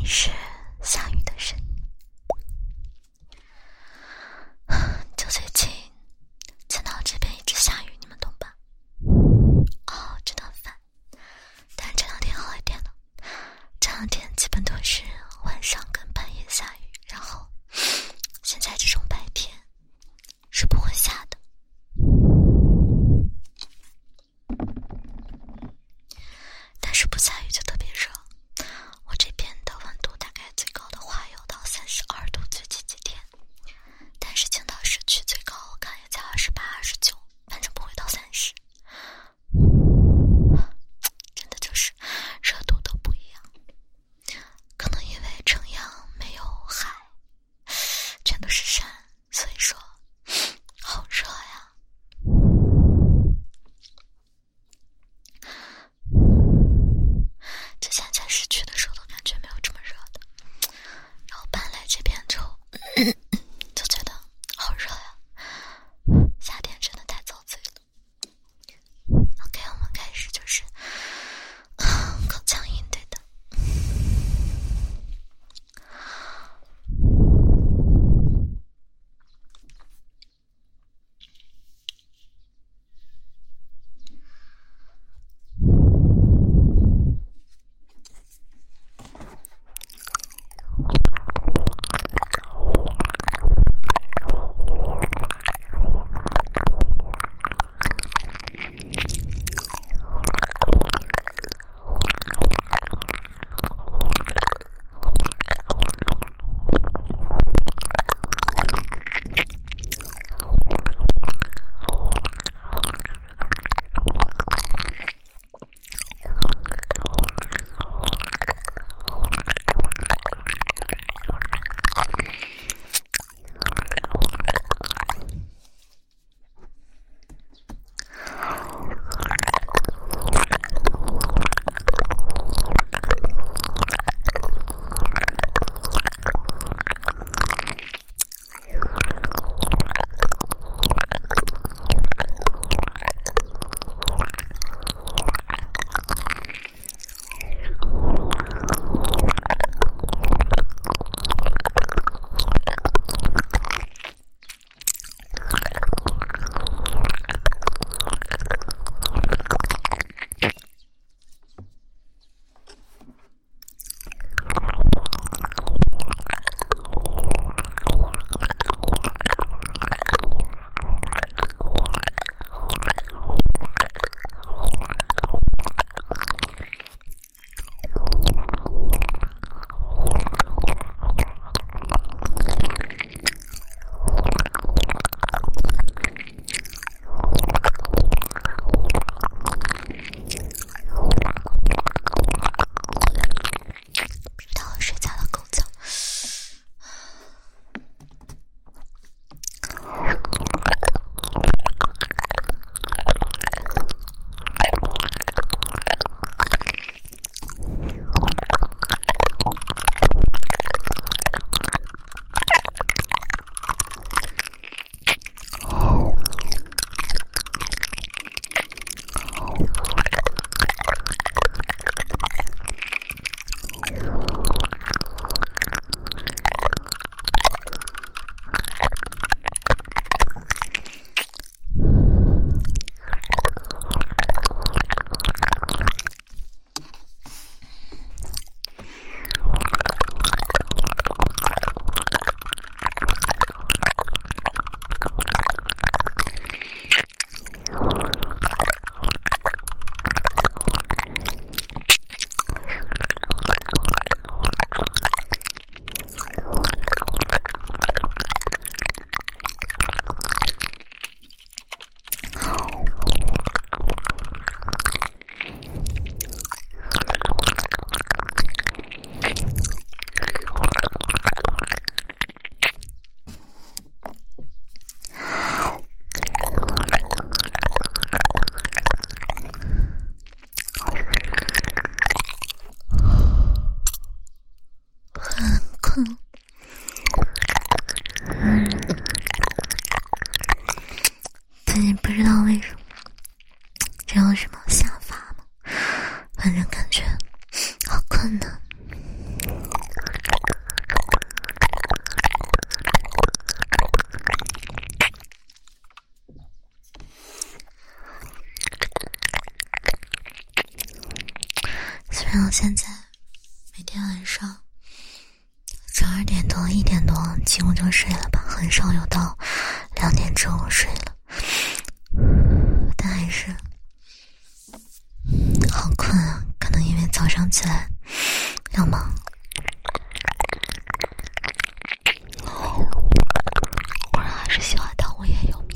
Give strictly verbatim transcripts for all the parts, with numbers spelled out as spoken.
是下雨的声音。就最近青岛这边一直下雨，你们懂吧？哦，真的很烦。但是这两天好一点了，这两天基本都是晚上跟半夜下雨，然后现在这种白天是不会下的。但是不下雨就特别热，我这边的温度大概最高的话有到三十二度，最近几天。但是青岛市区最高我看也才二十八、二十九，反正不会到三十。真的就是热度都不一样，可能因为城阳没有海，全都是山，所以说好热呀。之前在市区的时候都感觉没有这么热的，然后搬来这边之后就觉得好热呀，夏天真的太遭罪了。 OK， 我们开始就是口腔音，对的。困难。 到现在，每天晚上十二点多、一点多几乎就睡了吧，很少有到两点之后睡了。但还是好困啊，可能因为早上起来要忙。果然还是喜欢当无业游民。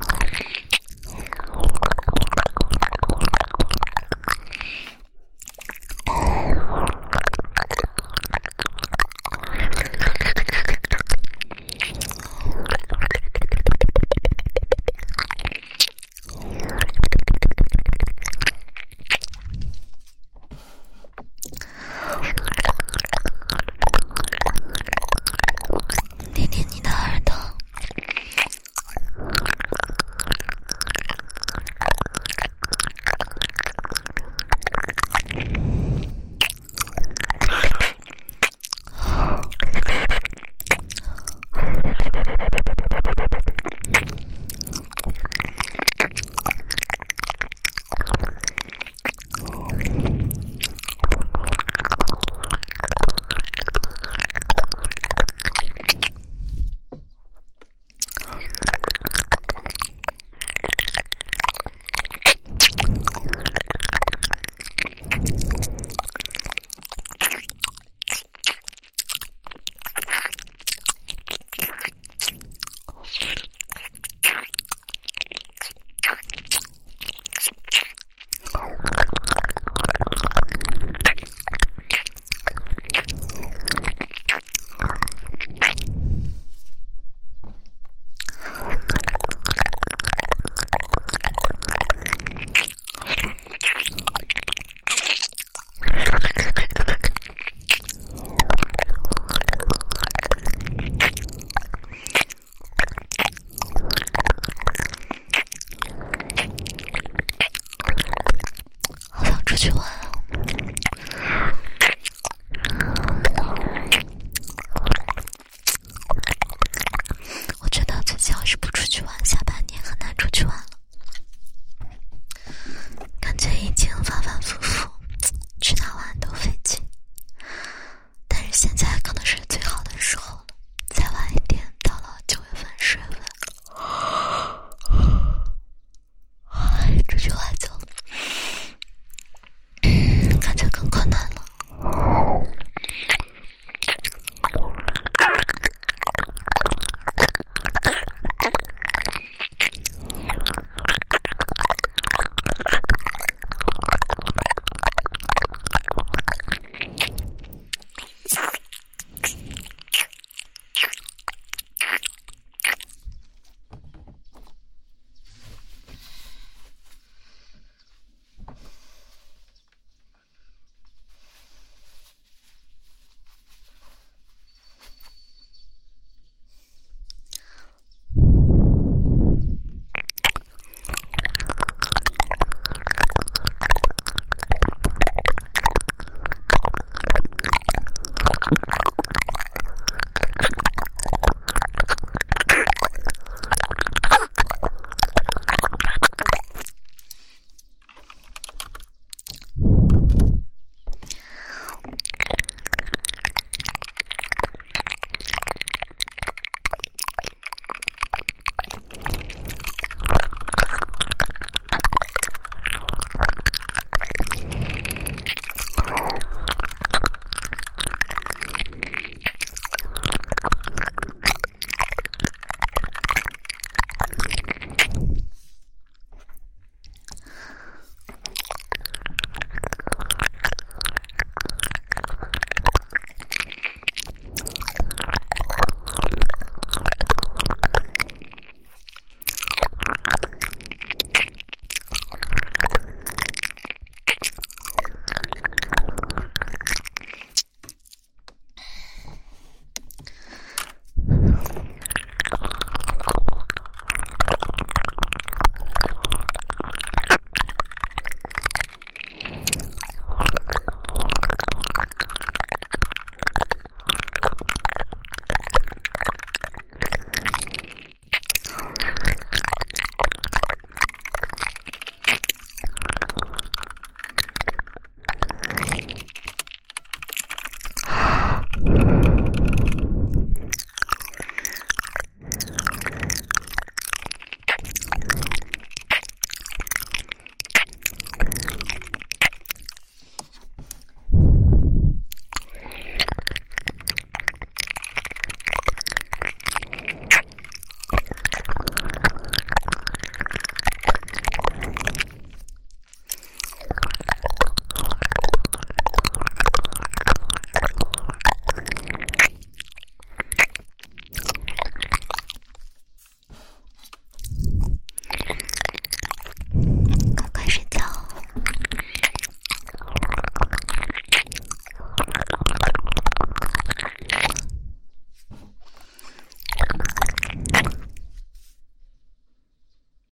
听听你的耳朵，好想出去玩啊！我觉得自己要是不出去玩，下半年很难出去玩了。感觉已经反反复复，去哪玩都费劲。但是现在可能是最好的时候了，再晚一点，到了九月份、十月份，出去玩就感觉更困难了。